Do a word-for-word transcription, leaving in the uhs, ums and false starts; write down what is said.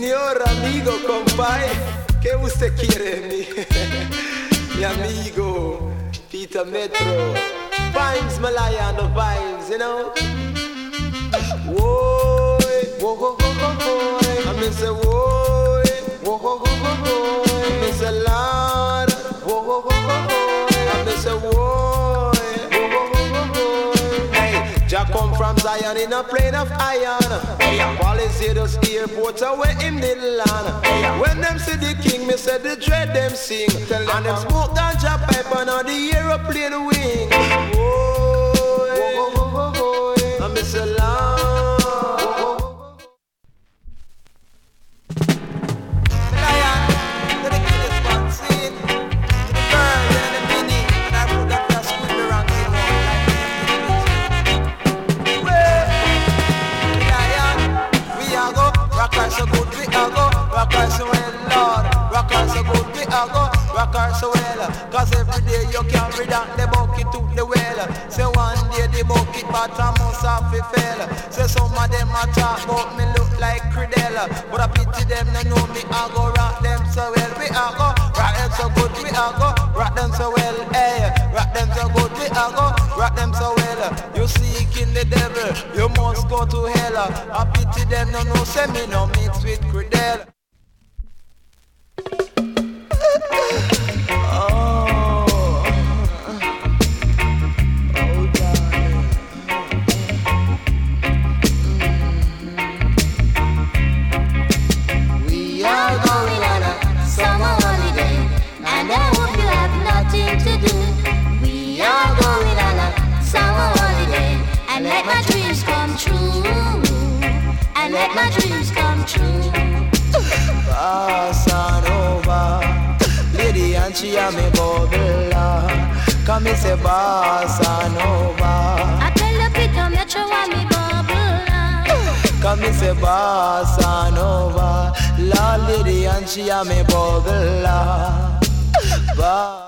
señor amigo, compay, ¿qué usted quiere de mí? Mi amigo, Peter Metro, Vibes Malaya, no vibes, you know. Whoa, whoa, whoa, whoa, whoa, I miss a whoa, whoa, whoa, whoa, whoa, I miss a lot, whoa, whoa, whoa, whoa, I miss a whoa, whoa, whoa, whoa, whoa. Hey, Jack come from Zion in a plane of iron. Hey, Wallace here those airports away in the land. Hey, when them see the king, me say the dread them sing. Tell and them smoke ganja pipe on the aeroplane wing. Whoa, whoa, whoa, whoa, whoa, I miss a lot. So well, Lord, rock her so good, we are go, rock her so well. Cause every day you carry down the bucket to the well. Say one day the bucket bottom must have to fail. Say some of them a talk about me look like Credella, but I pity them, they know me, I go rock them so well. We are go, rock them so good, we are go, rock them so well, hey. Rock them so good, we are go, rock them so well. You seek in the devil, you must go to hell. I pity them, no no, say me no mix with Credella. Let my dreams come true. Bossa Nova, lady and she a me bubble. Come me say Bossa Nova. I tell you Peter Metro and me bubble. Come me say Bossa Nova, la lady and she a me bubble.